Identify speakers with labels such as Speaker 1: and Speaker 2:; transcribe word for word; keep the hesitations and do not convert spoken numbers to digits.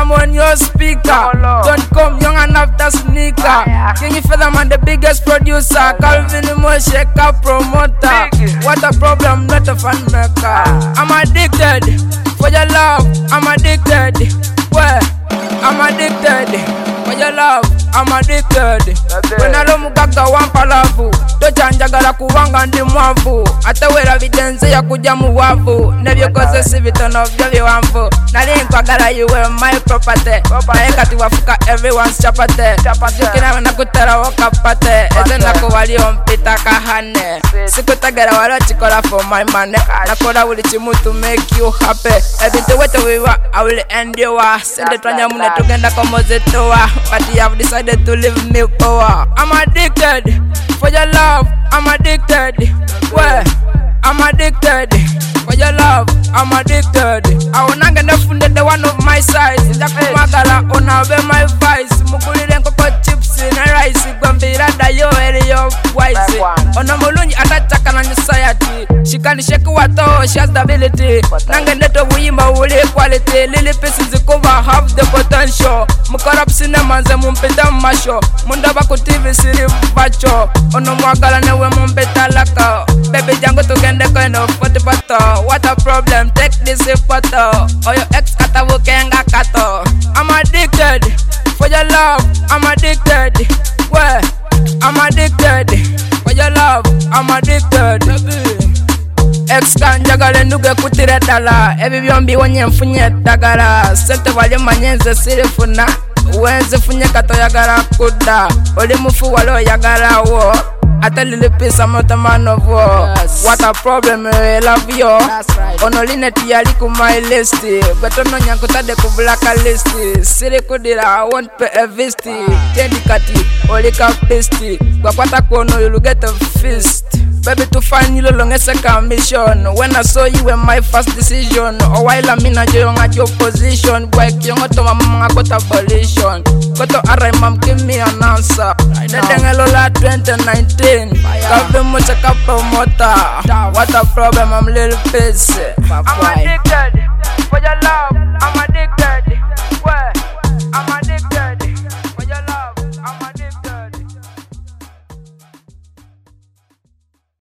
Speaker 1: name on your speaker. Don't come young and after sneaker. King Featherman, the biggest producer. Calvin Moshe, promoter. What a problem, not a fan maker. I'm addicted for your love. I'm addicted. Where? I'm addicted for your love. I'm addicted. When I don't mugaga wampalavu tochanjagala kubanga ndi mwavu atawera videnze ya kuja muwavu nebyokoze si bitono byo biwanvu nali nkwagala you were my property naye kati wafuka everyone's chapate jukina nakutera wokapate eze nakubali ompita kahane sikutagera wala chikola for my money nakola buli kimu to make you happy ebintu wetu biwa I will endure sende twanya mune tugenda komozetowa but you have decided to leave me power. I'm addicted for your love. I'm addicted. Where? I'm addicted for your love. I'm addicted. I wanna get the one of my size. Jakumagala onabe my vice. Mukulire nkoko chips in rice. Gwambira da yo eri yo wise. Ona mulungi atachaka na society. She can shake wato, she has the ability. Nange neto wuyimba uli quality. Lily pieces cover have the potential. Mukorap cinema nze mumpita masho. Munda baku T V siri vacho. Ono mwagala newe mumpita laka. Baby jango tugende koino forty pato. What a problem, take this photo. Or your ex kata wukenga kato. I'm addicted for your love. I'm addicted. Where? I'm addicted for your love. I'm addicted. Ex kanjagala nduge kutire dala. Ebi byombi wonye mfunye dagala. Sente wali manyenze sirifuna. Wenze funye kato yagala kuda. Oli mufu walo yagala wo. I tell you the piece I'm not a man of war. Yes. What a problem, I love you. Right. Onoline tiyali ku my list. But ono nyankuta de ku black list. Siri kudira I won't pay a visti. Tendi kati, olika pisti. Kwa kwata kono you'll get a fist. Baby to find you long as a commission. When I saw you in my first decision. Oh while I'm in a young at your position. Boy young to my mama got a volition. Got to arrange mom give me an answer. Lola twenty nineteen. Got them much a couple motor. What a problem, I'm little busy.